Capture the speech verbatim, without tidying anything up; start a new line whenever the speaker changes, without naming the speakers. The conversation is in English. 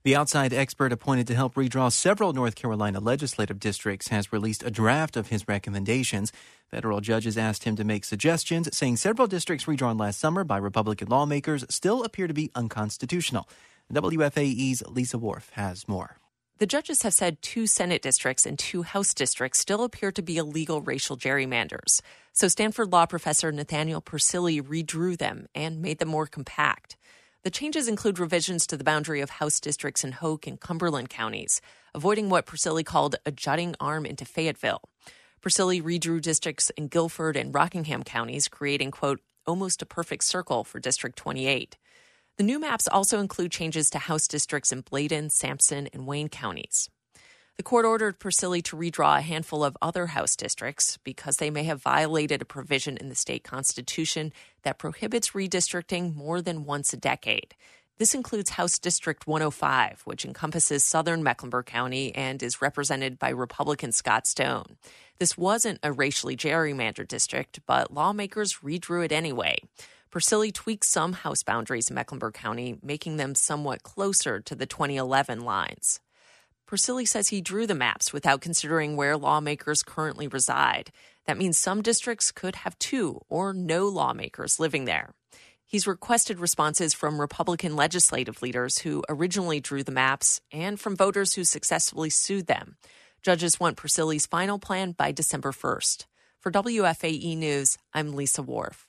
The outside expert appointed to help redraw several North Carolina legislative districts has released a draft of his recommendations. Federal judges asked him to make suggestions, saying several districts redrawn last summer by Republican lawmakers still appear to be unconstitutional. W F A E's Lisa Worf has more.
The judges have said two Senate districts and two House districts still appear to be illegal racial gerrymanders. So Stanford law professor Nathaniel Persily redrew them and made them more compact. The changes include revisions to the boundary of House districts in Hoke and Cumberland counties, avoiding what Persily called a jutting arm into Fayetteville. Persily redrew districts in Guilford and Rockingham counties, creating, quote, almost a perfect circle for District twenty-eight. The new maps also include changes to House districts in Bladen, Sampson, and Wayne counties. The court ordered Persily to redraw a handful of other House districts because they may have violated a provision in the state constitution that prohibits redistricting more than once a decade. This includes House District one oh five, which encompasses southern Mecklenburg County and is represented by Republican Scott Stone. This wasn't a racially gerrymandered district, but lawmakers redrew it anyway. Persily tweaked some House boundaries in Mecklenburg County, making them somewhat closer to the twenty eleven lines. Persily says he drew the maps without considering where lawmakers currently reside. That means some districts could have two or no lawmakers living there. He's requested responses from Republican legislative leaders who originally drew the maps and from voters who successfully sued them. Judges want Persily's final plan by December first. For W F A E News, I'm Lisa Worf.